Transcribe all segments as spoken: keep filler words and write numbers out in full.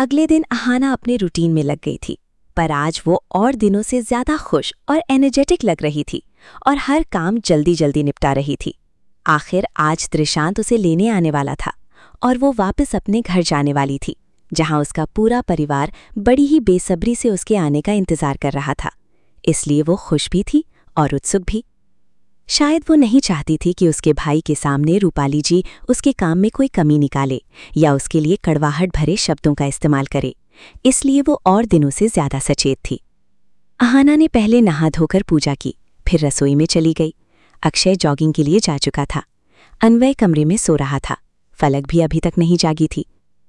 अगले दिन अहाना अपने रूटीन में लग गई थी, पर आज वो और दिनों से ज्यादा खुश और एनर्जेटिक लग रही थी और हर काम जल्दी जल्दी निपटा रही थी। आखिर आज त्रिशांत उसे लेने आने वाला था और वो वापस अपने घर जाने वाली थी, जहां उसका पूरा परिवार बड़ी ही बेसब्री से उसके आने का इंतजार कर रहा था। इसलिए वो खुश भी थी और उत्सुक भी। शायद वो नहीं चाहती थी कि उसके भाई के सामने रूपाली जी उसके काम में कोई कमी निकाले या उसके लिए कड़वाहट भरे शब्दों का इस्तेमाल करे, इसलिए वो और दिनों से ज्यादा सचेत थी। अहाना ने पहले नहा धोकर पूजा की, फिर रसोई में चली गई। अक्षय जॉगिंग के लिए जा चुका था। अन्वय कमरे में सो रहा था। फलक भी अभी तक नहीं जागी थी।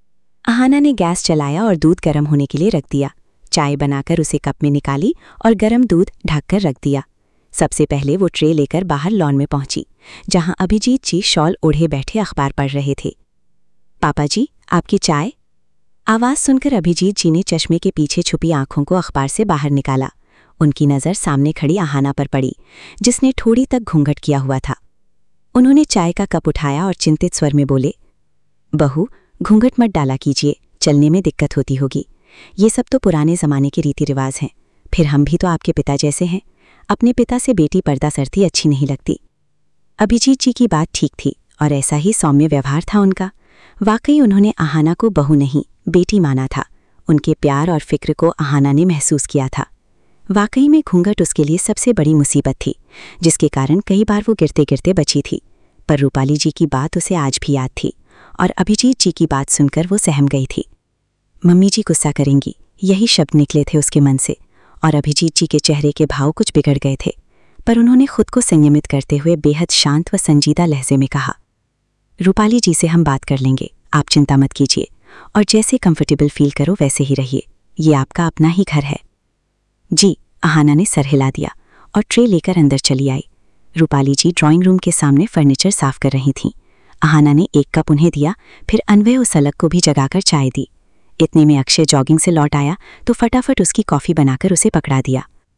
अहाना ने गैस चलाया और दूध गर्म होने के लिए रख दिया। चाय बनाकर उसे कप में निकाली और गर्म दूध ढककर रख दिया। सबसे पहले वो ट्रे लेकर बाहर लॉन में पहुंची, जहां अभिजीत जी शॉल ओढ़े बैठे अखबार पढ़ रहे थे। पापा जी, आपकी चाय? आवाज सुनकर अभिजीत जी ने चश्मे के पीछे छुपी आंखों को अखबार से बाहर निकाला। उनकी नज़र सामने खड़ी अहाना पर पड़ी, जिसने ठोड़ी तक घूंघट किया हुआ था। उन्होंने चाय का कप उठाया और चिंतित स्वर में बोले, बहू, घूंघट मत डाला कीजिए, चलने में दिक्कत होती होगी। ये सब तो पुराने ज़माने के रीति रिवाज हैं। फिर हम भी तो आपके पिता जैसे हैं। अपने पिता से बेटी पर्दा सरती अच्छी नहीं लगती। अभिजीत जी की बात ठीक थी और ऐसा ही सौम्य व्यवहार था उनका। वाकई उन्होंने अहाना को बहू नहीं, बेटी माना था। उनके प्यार और फिक्र को अहाना ने महसूस किया था। वाकई में घूंघट उसके लिए सबसे बड़ी मुसीबत थी, जिसके कारण कई बार वो गिरते गिरते बची थी। पर रूपाली जी की बात उसे आज भी याद थी और अभिजीत जी की बात सुनकर वो सहम गई थी। मम्मी जी गुस्सा करेंगी, यही शब्द निकले थे उसके मन से और अभिजीत जी के चेहरे के भाव कुछ बिगड़ गए थे। पर उन्होंने खुद को संयमित करते हुए बेहद शांत व संजीदा लहजे में कहा, रूपाली जी से हम बात कर लेंगे, आप चिंता मत कीजिए और जैसे कंफर्टेबल फील करो वैसे ही रहिए। ये आपका अपना ही घर है। जी, अहाना ने सर हिला दिया और ट्रे लेकर अंदर चली आई। रूपाली जी ड्राइंग रूम के सामने फर्नीचर साफ कर रही थीं। अहाना ने एक कप उन्हें दिया, फिर अन्वय और सलक को भी जगाकर चाय दी। इतने में अक्षय जॉगिंग से लौट आया तो फटाफट उसकी कॉफ़ी बनाकर उसे पकड़ा दिया।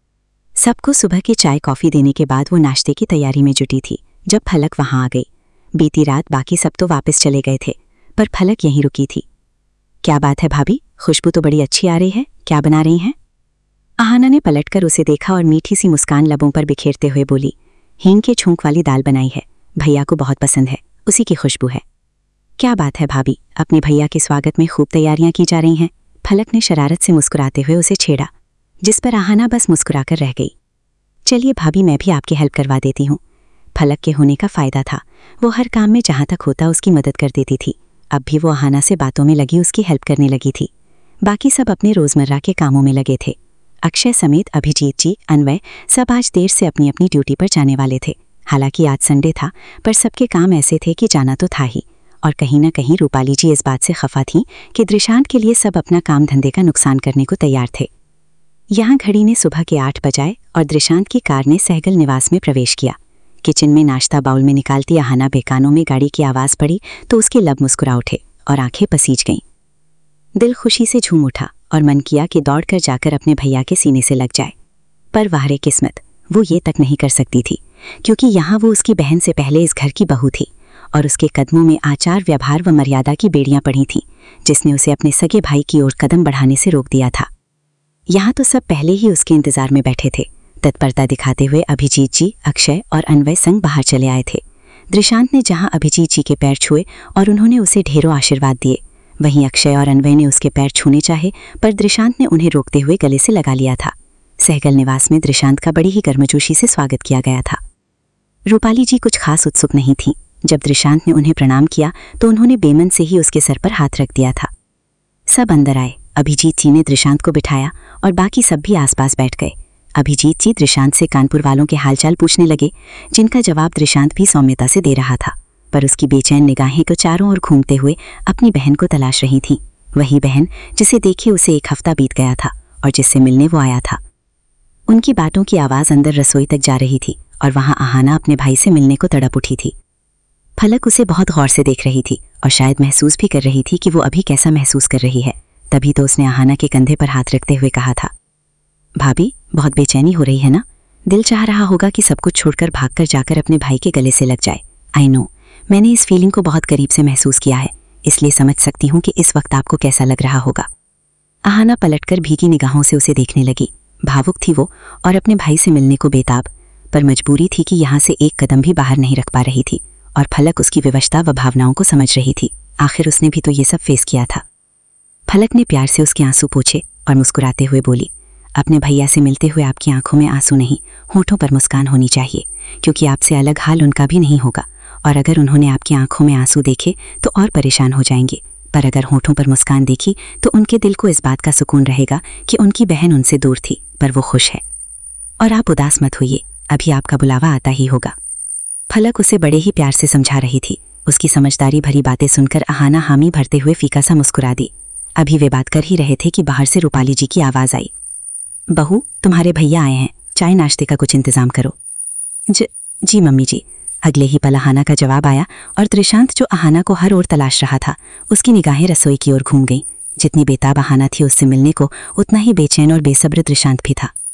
सबको सुबह की चाय कॉफ़ी देने के बाद वो नाश्ते की तैयारी में जुटी थी जब फलक वहां आ गई। बीती रात बाकी सब तो वापस चले गए थे, पर फलक यहीं रुकी थी। क्या बात है भाभी, खुशबू तो बड़ी अच्छी आ रही है, क्या बना रही हैं? अहाना ने पलटकर उसे देखा और मीठी सी मुस्कान लबों पर बिखेरते हुए बोली, हींग के छौंक वाली दाल बनाई है, भैया को बहुत पसंद है, उसी की खुशबू है। क्या बात है भाभी, अपने भैया के स्वागत में खूब तैयारियां की जा रही हैं। फलक ने शरारत से मुस्कुराते हुए उसे छेड़ा, जिस पर अहाना बस मुस्कुराकर रह गई। चलिए भाभी, मैं भी आपकी हेल्प करवा देती हूँ। फलक के होने का फ़ायदा था, वो हर काम में जहाँ तक होता उसकी मदद कर देती थी। अब भी वो अहाना से बातों में लगी उसकी हेल्प करने लगी थी। बाकी सब अपने रोज़मर्रा के कामों में लगे थे। अक्षय समेत अभिजीत जी, अन्वय सब आज देर से अपनी अपनी ड्यूटी पर जाने वाले थे। हालांकि आज संडे था, पर सबके काम ऐसे थे कि जाना तो था ही। और कहीं ना कहीं रूपाली जी इस बात से खफा थीं कि त्रिशांत के लिए सब अपना काम धंधे का नुकसान करने को तैयार थे। यहाँ घड़ी ने सुबह के आठ बजाए और त्रिशांत की कार ने सहगल निवास में प्रवेश किया। किचन में नाश्ता बाउल में निकालती अहाना बेकानों में गाड़ी की आवाज़ पड़ी तो उसके लब मुस्कुरा उठे और आंखें पसीज गईं। दिल खुशी से झूम उठा और मन किया कि दौड़कर जाकर अपने भैया के सीने से लग जाए। पर वाहरे किस्मत, वो ये तक नहीं कर सकती थी, क्योंकि यहाँ वो उसकी बहन से पहले इस घर की बहू थी और उसके कदमों में आचार व्यवहार व मर्यादा की बेड़ियां पड़ी थीं, जिसने उसे अपने सगे भाई की ओर कदम बढ़ाने से रोक दिया था। यहाँ तो सब पहले ही उसके इंतजार में बैठे थे। तत्परता दिखाते हुए अभिजीत जी, अक्षय और अन्वय संग बाहर चले आए थे। त्रिशांत ने जहाँ अभिजीत जी के पैर छुए और उन्होंने उसे ढेरों आशीर्वाद दिए, वहीं अक्षय और अन्वय ने उसके पैर छूने चाहे, पर त्रिशांत ने उन्हें रोकते हुए गले से लगा लिया था। सहगल निवास में त्रिशांत का बड़ी ही गर्मजोशी से स्वागत किया गया था। रूपाली जी कुछ खास उत्सुक नहीं थीं। जब त्रिशांत ने उन्हें प्रणाम किया तो उन्होंने बेमन से ही उसके सर पर हाथ रख दिया था। सब अंदर आए। अभिजीत जी ने त्रिशांत को बिठाया और बाकी सब भी आसपास बैठ गए। अभिजीत जी त्रिशांत से कानपुर वालों के हालचाल पूछने लगे, जिनका जवाब त्रिशांत भी सौम्यता से दे रहा था, पर उसकी बेचैन निगाहें को चारों ओर घूमते हुए अपनी बहन को तलाश रही थीं। वही बहन जिसे देखे उसे एक हफ्ता बीत गया था और जिससे मिलने वो आया था। उनकी बातों की आवाज़ अंदर रसोई तक जा रही थी और वहाँ अहाना अपने भाई से मिलने को तड़प उठी थी। फलक उसे बहुत गौर से देख रही थी और शायद महसूस भी कर रही थी कि वो अभी कैसा महसूस कर रही है। तभी तो उसने अहाना के कंधे पर हाथ रखते हुए कहा था, भाभी, बहुत बेचैनी हो रही है ना? दिल चाह रहा होगा कि सब कुछ छोड़कर भागकर जाकर अपने भाई के गले से लग जाए। आई नो, मैंने इस फीलिंग को बहुत करीब से महसूस किया है, इसलिए समझ सकती हूँ कि इस वक्त आपको कैसा लग रहा होगा। अहाना पलटकर भीगी निगाहों से उसे देखने लगी। भावुक थी वो और अपने भाई से मिलने को बेताब, पर मजबूरी थी कि यहाँ से एक कदम भी बाहर नहीं रख पा रही थी। और फलक उसकी विवशता व भावनाओं को समझ रही थी। आखिर उसने भी तो ये सब फेस किया था। फलक ने प्यार से उसके आंसू पोंछे और मुस्कुराते हुए बोली, अपने भैया से मिलते हुए आपकी आंखों में आंसू नहीं, होठों पर मुस्कान होनी चाहिए, क्योंकि आपसे अलग हाल उनका भी नहीं होगा। और अगर उन्होंने आपकी आंखों में आंसू देखे तो और परेशान हो जाएंगे, पर अगर होठों पर मुस्कान देखी तो उनके दिल को इस बात का सुकून रहेगा कि उनकी बहन उनसे दूर थी पर वो खुश है। और आप उदास मत होइए, अभी आपका बुलावा आता ही होगा। फलक उसे बड़े ही प्यार से समझा रही थी। उसकी समझदारी भरी बातें सुनकर अहाना हामी भरते हुए फीका सा मुस्कुरा दी। अभी वे बात कर ही रहे थे कि बाहर से रूपाली जी की आवाज़ आई, बहू तुम्हारे भैया आए हैं, चाय नाश्ते का कुछ इंतजाम करो। ज जी मम्मी जी। अगले ही पल अहाना का जवाब आया और त्रिशांत जो अहाना को हर ओर तलाश रहा था, उसकी निगाहें रसोई की ओर घूम गईं। जितनी बेताब अहाना थी उससे मिलने को, उतना ही बेचैन और बेसब्र त्रिशांत भी था।